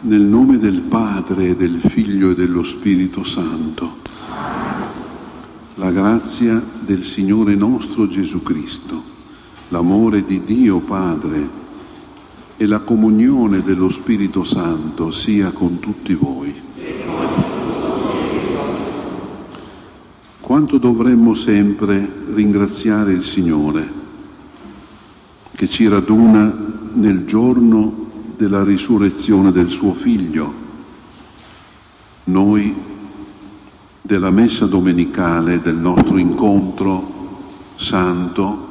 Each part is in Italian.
Nel nome del Padre, del Figlio e dello Spirito Santo. La grazia del Signore nostro Gesù Cristo, l'amore di Dio Padre e la comunione dello Spirito Santo sia con tutti voi. Quanto dovremmo sempre ringraziare il Signore che ci raduna nel giorno della risurrezione del suo Figlio. Noi della messa domenicale, del nostro incontro santo,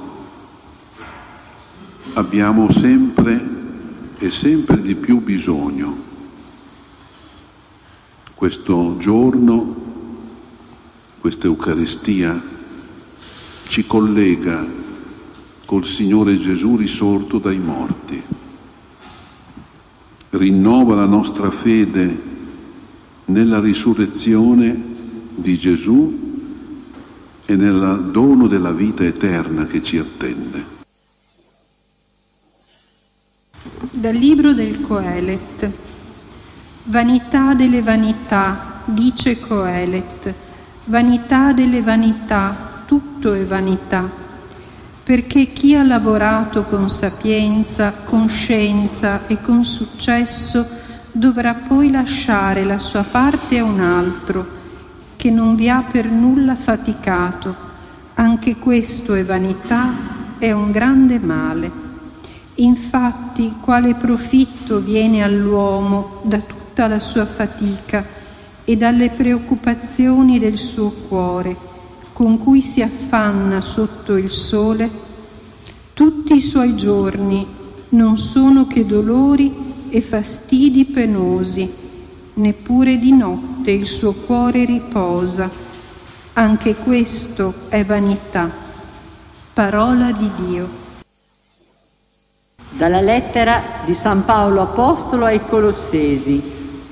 abbiamo sempre e sempre di più bisogno. Questo giorno, questa Eucaristia ci collega col Signore Gesù risorto dai morti. Rinnova la nostra fede nella risurrezione di Gesù e nel dono della vita eterna che ci attende. Dal libro del Coelet. Vanità delle vanità, dice Coelet, vanità delle vanità, tutto è vanità. Perché chi ha lavorato con sapienza, con scienza e con successo dovrà poi lasciare la sua parte a un altro che non vi ha per nulla faticato. Anche questo è vanità, è un grande male. Infatti, quale profitto viene all'uomo da tutta la sua fatica e dalle preoccupazioni del suo cuore, con cui si affanna sotto il sole? Tutti i suoi giorni non sono che dolori e fastidi penosi, neppure di notte il suo cuore riposa. Anche questo è vanità. Parola di Dio. Dalla lettera di San Paolo Apostolo ai Colossesi.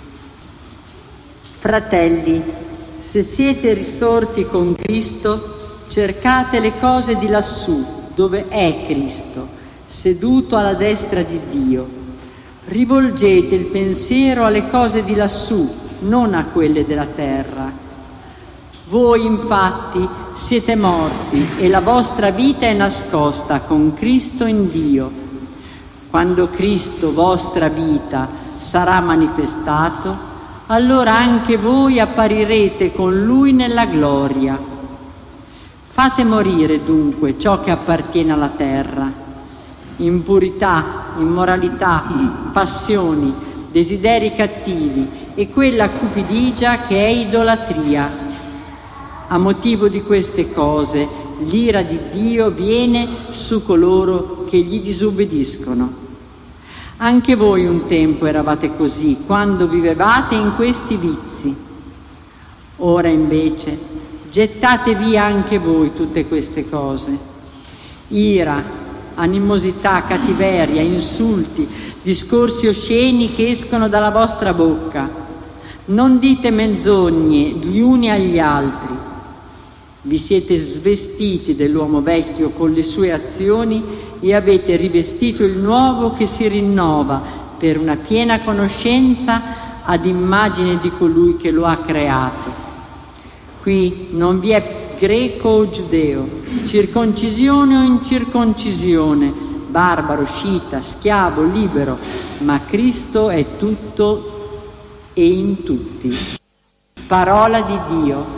Fratelli, se siete risorti con Cristo, cercate le cose di lassù, dove è Cristo, seduto alla destra di Dio. Rivolgete il pensiero alle cose di lassù, non a quelle della terra. Voi, infatti, siete morti e la vostra vita è nascosta con Cristo in Dio. Quando Cristo, vostra vita, sarà manifestato, allora anche voi apparirete con Lui nella gloria. Fate morire dunque ciò che appartiene alla terra: impurità, immoralità, passioni, desideri cattivi e quella cupidigia che è idolatria. A motivo di queste cose l'ira di Dio viene su coloro che gli disobbediscono. Anche voi un tempo eravate così, quando vivevate in questi vizi. Ora invece gettate via anche voi tutte queste cose: ira, animosità, cattiveria, insulti, discorsi osceni che escono dalla vostra bocca. Non dite menzogne gli uni agli altri. Vi siete svestiti dell'uomo vecchio con le sue azioni e avete rivestito il nuovo che si rinnova per una piena conoscenza ad immagine di colui che lo ha creato. Qui non vi è greco o giudeo, circoncisione o incirconcisione, barbaro, scita, schiavo, libero, ma Cristo è tutto e in tutti. Parola di Dio.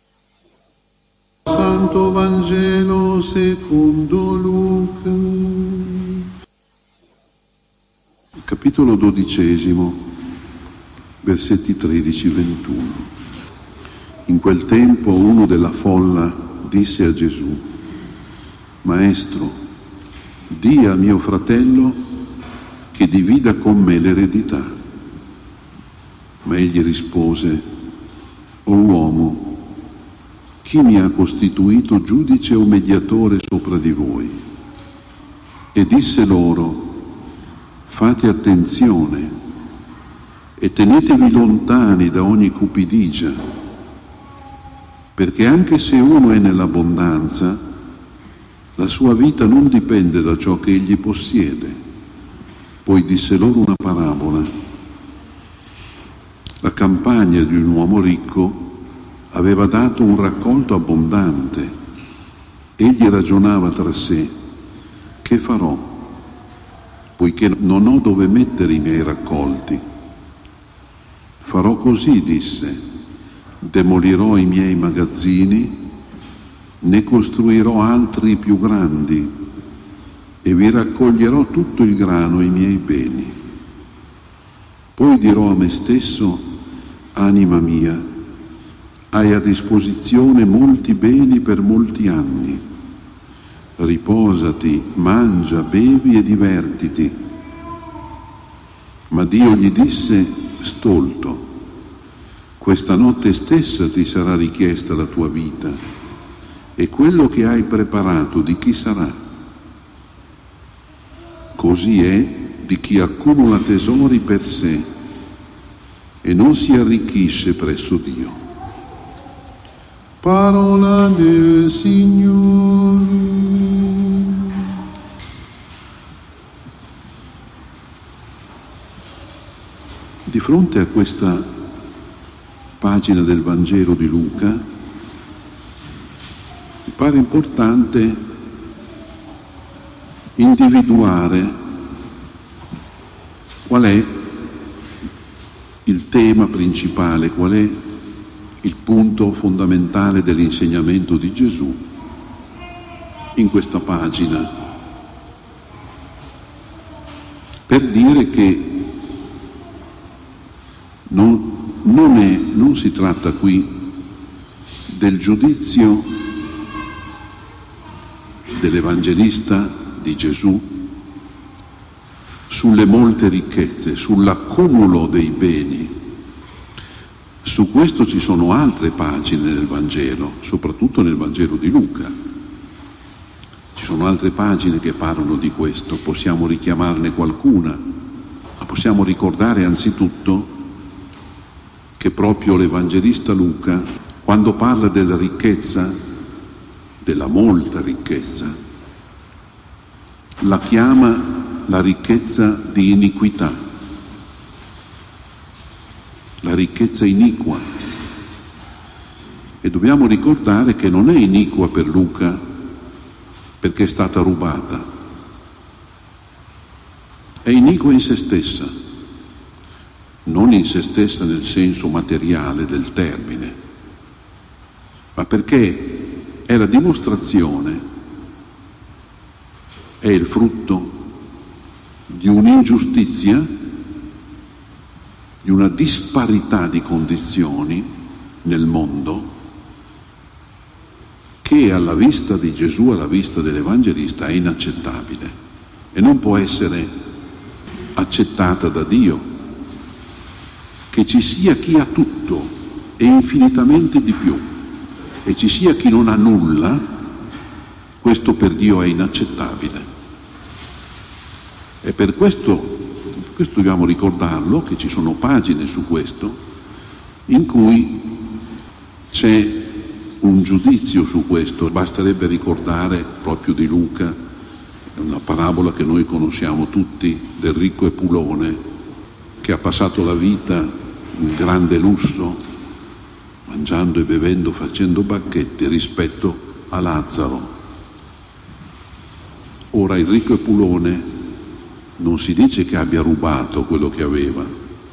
Santo Vangelo secondo Luca. Capitolo 12, versetti 13-21. In quel tempo uno della folla disse a Gesù: Maestro, di a mio fratello che divida con me l'eredità. Ma egli rispose: O uomo, chi mi ha costituito giudice o mediatore sopra di voi? E disse loro: fate attenzione e tenetevi lontani da ogni cupidigia, perché anche se uno è nell'abbondanza, la sua vita non dipende da ciò che egli possiede. Poi disse loro una parabola: La campagna di un uomo ricco aveva dato un raccolto abbondante. Egli ragionava tra sé: che farò, poiché non ho dove mettere i miei raccolti? Farò così, disse: demolirò i miei magazzini, ne costruirò altri più grandi e vi raccoglierò tutto il grano e i miei beni. Poi dirò a me stesso: anima mia, hai a disposizione molti beni per molti anni. Riposati, mangia, bevi e divertiti. Ma Dio gli disse: stolto, questa notte stessa ti sarà richiesta la tua vita, e quello che hai preparato di chi sarà? Così è di chi accumula tesori per sé e non si arricchisce presso Dio. Parola del Signore. Di fronte a questa pagina del Vangelo di Luca, mi pare importante individuare qual è il tema principale, qual è il punto fondamentale dell'insegnamento di Gesù in questa pagina, per dire che non si tratta qui del giudizio dell'Evangelista di Gesù sulle molte ricchezze, sull'accumulo dei beni. Su questo ci sono altre pagine nel Vangelo, soprattutto nel Vangelo di Luca. Ci sono altre pagine che parlano di questo, possiamo richiamarne qualcuna, ma possiamo ricordare anzitutto che proprio l'Evangelista Luca, quando parla della ricchezza, della molta ricchezza, la chiama la ricchezza di iniquità, la ricchezza iniqua. E dobbiamo ricordare che non è iniqua per Luca perché è stata rubata, è iniqua in se stessa, non in se stessa nel senso materiale del termine, ma perché è la dimostrazione, è il frutto di un'ingiustizia, di una disparità di condizioni nel mondo che alla vista di Gesù, alla vista dell'Evangelista, è inaccettabile e non può essere accettata da Dio. Che ci sia chi ha tutto e infinitamente di più e ci sia chi non ha nulla, questo per Dio è inaccettabile. E per questo dobbiamo ricordarlo, che ci sono pagine su questo, in cui c'è un giudizio su questo. Basterebbe ricordare proprio di Luca, è una parabola che noi conosciamo tutti, del ricco Epulone, che ha passato la vita in grande lusso, mangiando e bevendo, facendo banchetti, rispetto a Lazzaro. Ora il ricco Epulone non si dice che abbia rubato quello che aveva.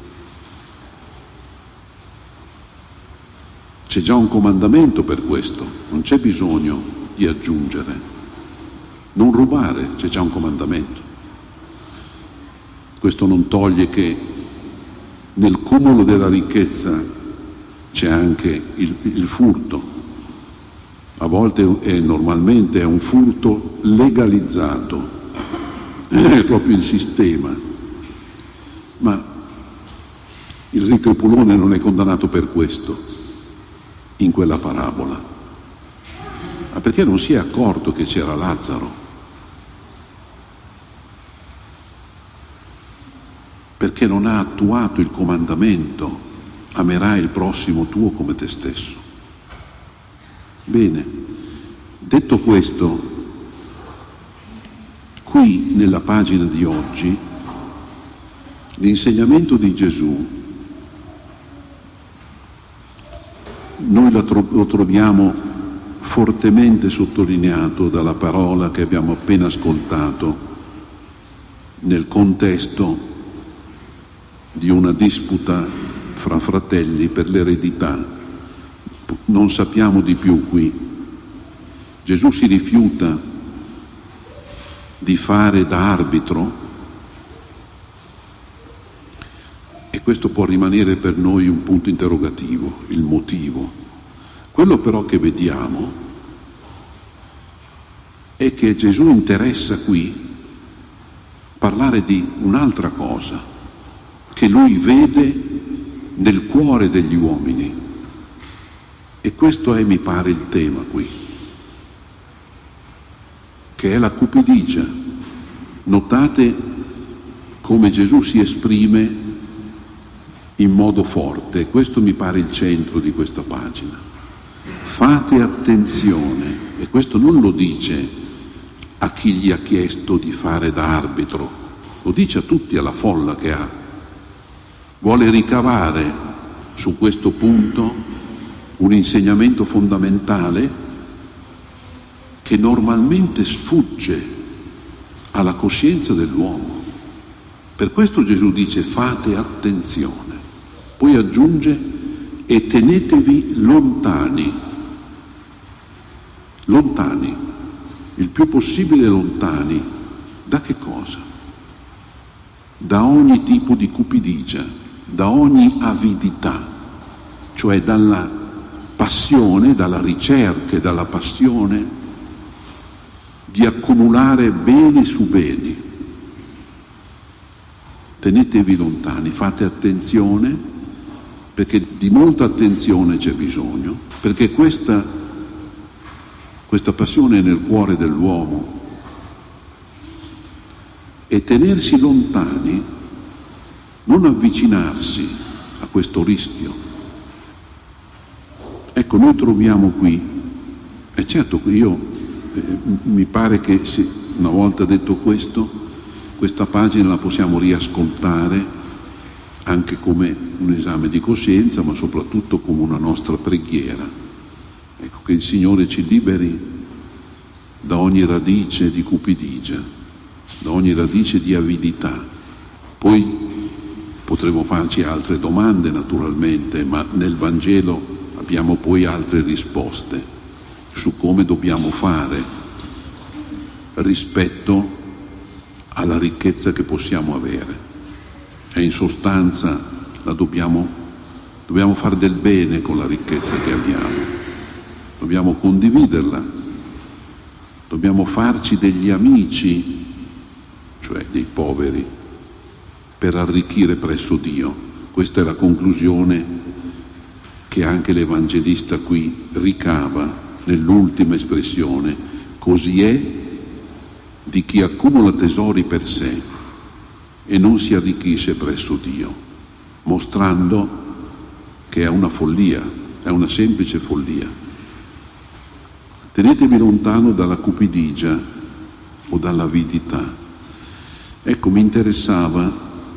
C'è già un comandamento per questo, non c'è bisogno di aggiungere. Non rubare, c'è già un comandamento. Questo non toglie che nel cumulo della ricchezza c'è anche il furto. A volte normalmente è un furto legalizzato, è proprio il sistema. Ma il ricco Epulone non è condannato per questo in quella parabola, ma perché non si è accorto che c'era Lazzaro, perché non ha attuato il comandamento: amerai il prossimo tuo come te stesso. Bene, detto questo, qui nella pagina di oggi l'insegnamento di Gesù noi lo troviamo fortemente sottolineato dalla parola che abbiamo appena ascoltato nel contesto di una disputa fra fratelli per l'eredità. Non sappiamo di più qui. Gesù si rifiuta di fare da arbitro e questo può rimanere per noi un punto interrogativo, il motivo. Quello però che vediamo è che Gesù interessa qui parlare di un'altra cosa che lui vede nel cuore degli uomini, e questo è, mi pare, il tema qui, che è la cupidigia. Notate come Gesù si esprime in modo forte, questo mi pare il centro di questa pagina. Fate attenzione, e questo non lo dice a chi gli ha chiesto di fare da arbitro, lo dice a tutti, alla folla che ha. Vuole ricavare su questo punto un insegnamento fondamentale che normalmente sfugge alla coscienza dell'uomo. Per questo Gesù dice fate attenzione, poi aggiunge e tenetevi lontani, il più possibile lontani. Da che cosa? Da ogni tipo di cupidigia, da ogni avidità, cioè dalla passione, dalla ricerca e dalla passione di accumulare beni su beni. Tenetevi lontani, fate attenzione, perché di molta attenzione c'è bisogno, perché questa passione è nel cuore dell'uomo, e tenersi lontani, non avvicinarsi a questo rischio. Ecco, noi troviamo qui, e certo che mi pare che una volta detto questo, questa pagina la possiamo riascoltare anche come un esame di coscienza, ma soprattutto come una nostra preghiera. Ecco, che il Signore ci liberi da ogni radice di cupidigia, da ogni radice di avidità. Poi potremo farci altre domande naturalmente, ma nel Vangelo abbiamo poi altre risposte su come dobbiamo fare rispetto alla ricchezza che possiamo avere. E in sostanza dobbiamo fare del bene con la ricchezza che abbiamo, dobbiamo condividerla, dobbiamo farci degli amici, cioè dei poveri, per arricchire presso Dio. Questa è la conclusione che anche l'Evangelista qui ricava nell'ultima espressione: così è di chi accumula tesori per sé e non si arricchisce presso Dio, mostrando che è una follia, è una semplice follia. Tenetevi lontano dalla cupidigia o dall'avidità. Ecco, mi interessava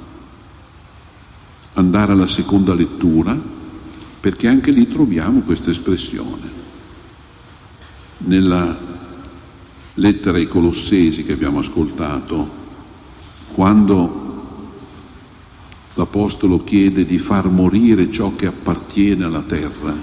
andare alla seconda lettura, perché anche lì troviamo questa espressione. Nella lettera ai Colossesi che abbiamo ascoltato, quando l'Apostolo chiede di far morire ciò che appartiene alla terra,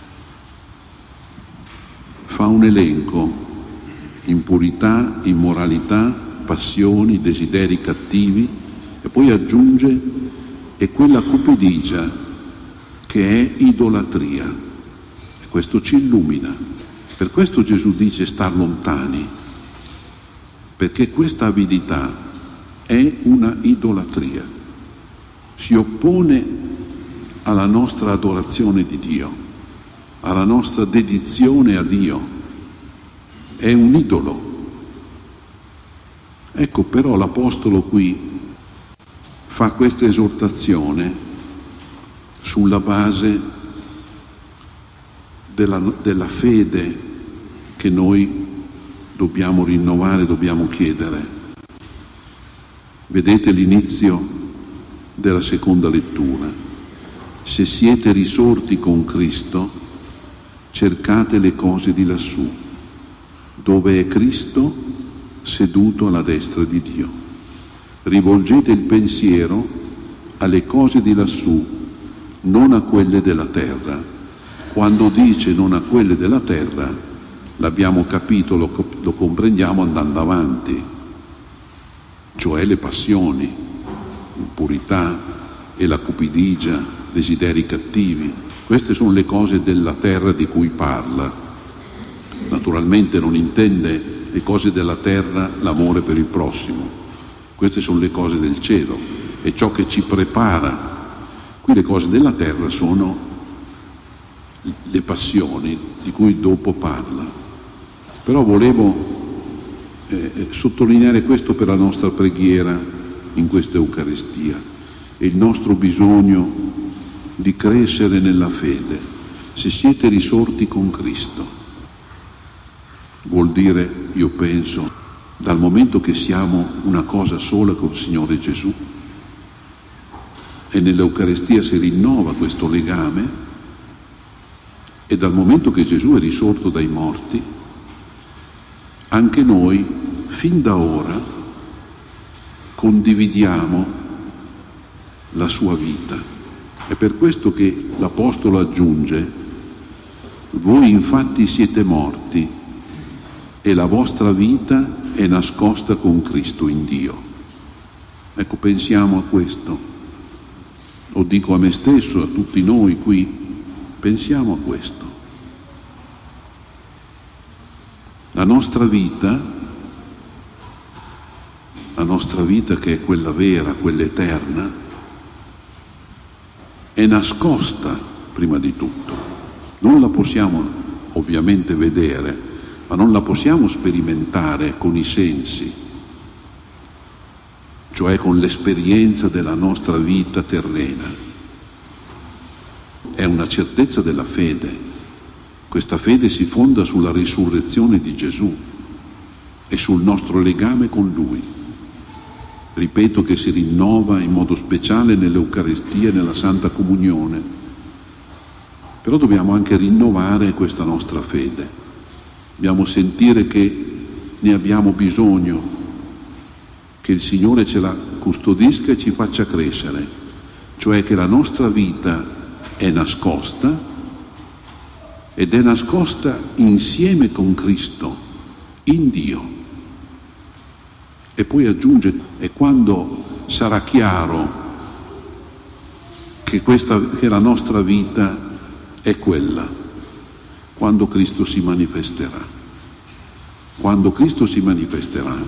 fa un elenco: impurità, immoralità, passioni, desideri cattivi, e poi aggiunge e quella cupidigia che è idolatria. E questo ci illumina. Per questo Gesù dice star lontani, perché questa avidità è una idolatria, si oppone alla nostra adorazione di Dio, alla nostra dedizione a Dio, è un idolo. Ecco, però l'Apostolo qui fa questa esortazione sulla base della fede che noi dobbiamo rinnovare, dobbiamo chiedere. Vedete l'inizio della seconda lettura: se siete risorti con Cristo, cercate le cose di lassù, dove è Cristo seduto alla destra di Dio. Rivolgete il pensiero alle cose di lassù, non a quelle della terra. Quando dice non a quelle della terra, l'abbiamo capito, lo comprendiamo andando avanti, cioè le passioni, l'impurità e la cupidigia, desideri cattivi. Queste sono le cose della terra di cui parla. Naturalmente non intende le cose della terra l'amore per il prossimo. Queste sono le cose del cielo, è ciò che ci prepara. Qui le cose della terra sono le passioni di cui dopo parla. Però volevo sottolineare questo per la nostra preghiera in questa Eucaristia e il nostro bisogno di crescere nella fede. Se siete risorti con Cristo, vuol dire, io penso, dal momento che siamo una cosa sola col Signore Gesù, e nell'Eucaristia si rinnova questo legame, e dal momento che Gesù è risorto dai morti, anche noi, fin da ora, condividiamo la sua vita. È per questo che l'Apostolo aggiunge: voi infatti siete morti e la vostra vita è nascosta con Cristo in Dio. Ecco, pensiamo a questo. Lo dico a me stesso, a tutti noi qui, pensiamo a questo. La nostra vita che è quella vera, quella eterna, è nascosta prima di tutto. Non la possiamo ovviamente vedere, ma non la possiamo sperimentare con i sensi, cioè con l'esperienza della nostra vita terrena. È una certezza della fede. Questa fede si fonda sulla risurrezione di Gesù e sul nostro legame con Lui. Ripeto che si rinnova in modo speciale nell'Eucaristia e nella Santa Comunione. Però dobbiamo anche rinnovare questa nostra fede. Dobbiamo sentire che ne abbiamo bisogno, che il Signore ce la custodisca e ci faccia crescere, cioè che la nostra vita è nascosta ed è nascosta insieme con Cristo, in Dio. E poi aggiunge, e quando sarà chiaro che la nostra vita è quella, quando Cristo si manifesterà. Quando Cristo si manifesterà,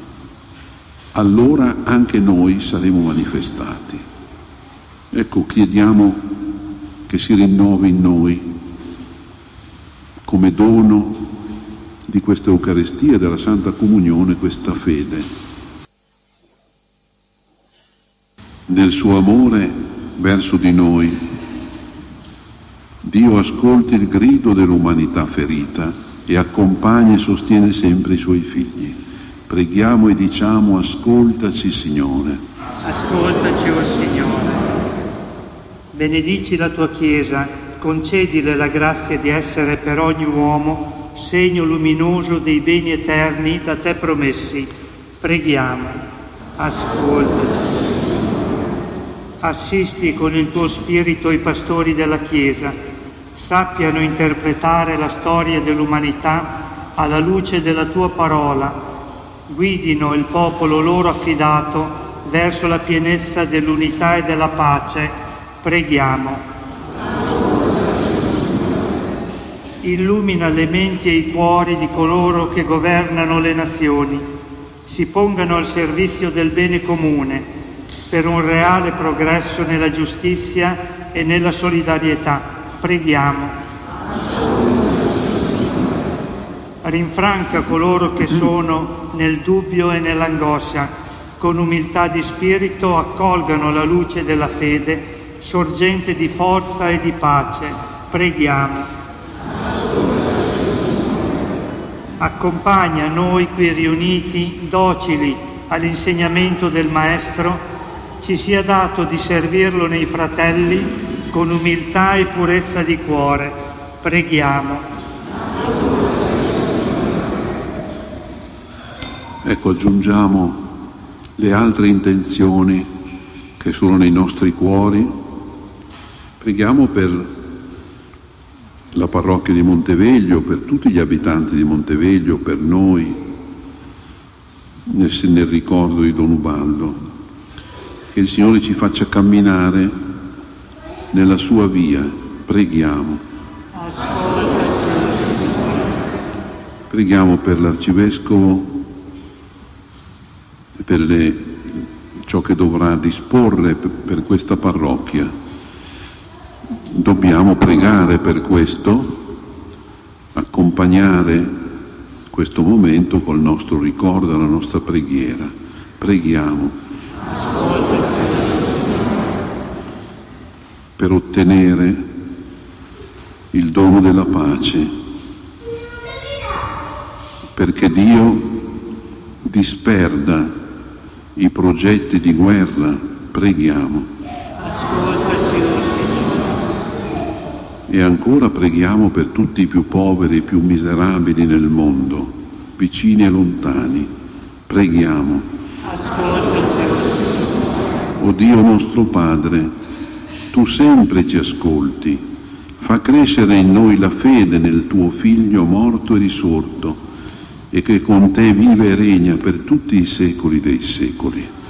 allora anche noi saremo manifestati. Ecco, chiediamo che si rinnovi in noi, come dono di questa Eucaristia e della Santa Comunione, questa fede. Nel suo amore verso di noi, Dio ascolta il grido dell'umanità ferita e accompagna e sostiene sempre i suoi figli. Preghiamo e diciamo: ascoltaci, Signore. Ascoltaci, o Signore. Benedici la tua Chiesa, concedile la grazia di essere per ogni uomo segno luminoso dei beni eterni da te promessi. Preghiamo. Ascoltaci. Assisti con il tuo spirito i pastori della Chiesa, sappiano interpretare la storia dell'umanità alla luce della tua parola, guidino il popolo loro affidato verso la pienezza dell'unità e della pace. Preghiamo. Illumina le menti e i cuori di coloro che governano le nazioni, si pongano al servizio del bene comune per un reale progresso nella giustizia e nella solidarietà. Preghiamo. Rinfranca coloro che sono nel dubbio e nell'angoscia, con umiltà di spirito accolgano la luce della fede, sorgente di forza e di pace. Preghiamo. Accompagna noi qui riuniti, docili all'insegnamento del Maestro, ci sia dato di servirlo nei fratelli con umiltà e purezza di cuore. Preghiamo. Ecco, aggiungiamo le altre intenzioni che sono nei nostri cuori. Preghiamo per la parrocchia di Monteveglio, per tutti gli abitanti di Monteveglio, per noi, nel ricordo di Don Ubaldo. Che il Signore ci faccia camminare nella sua via. Preghiamo. Preghiamo per l'Arcivescovo, per ciò che dovrà disporre per questa parrocchia. Dobbiamo pregare per questo, accompagnare questo momento col nostro ricordo, la nostra preghiera. Preghiamo per ottenere il dono della pace, perché Dio disperda i progetti di guerra. Preghiamo. E ancora preghiamo per tutti i più poveri, i più miserabili nel mondo, vicini e lontani. Preghiamo. O Dio nostro Padre, tu sempre ci ascolti, fa crescere in noi la fede nel tuo Figlio morto e risorto, e che con te vive e regna per tutti i secoli dei secoli.